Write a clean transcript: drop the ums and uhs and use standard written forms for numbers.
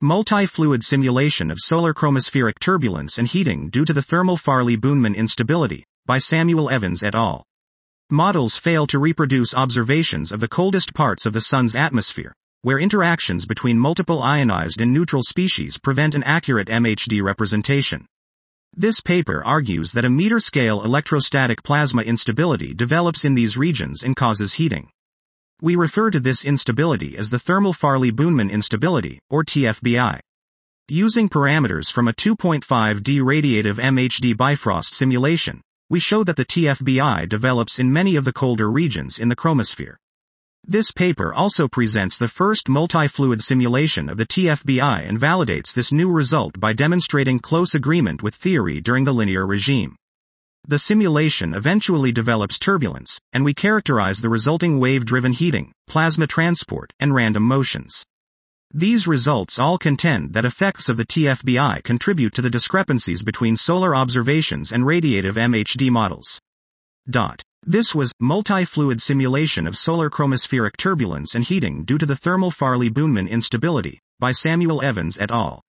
Multi-fluid simulation of solar chromospheric turbulence and heating due to the thermal Farley-Boonman instability, by Samuel Evans et al. Models fail to reproduce observations of the coldest parts of the Sun's atmosphere, where interactions between multiple ionized and neutral species prevent an accurate MHD representation. This paper argues that a meter-scale electrostatic plasma instability develops in these regions and causes heating. We refer to this instability as the thermal Farley-Boonman instability, or TFBI. Using parameters from a 2.5D radiative MHD Bifrost simulation, we show that the TFBI develops in many of the colder regions in the chromosphere. This paper also presents the first multi-fluid simulation of the TFBI and validates this new result by demonstrating close agreement with theory during the linear regime. The simulation eventually develops turbulence, and we characterize the resulting wave-driven heating, plasma transport, and random motions. These results all contend that effects of the TFBI contribute to the discrepancies between solar observations and radiative MHD models. This was multi-fluid simulation of solar chromospheric turbulence and heating due to the thermal Farley-Boonman instability, by Samuel Evans et al.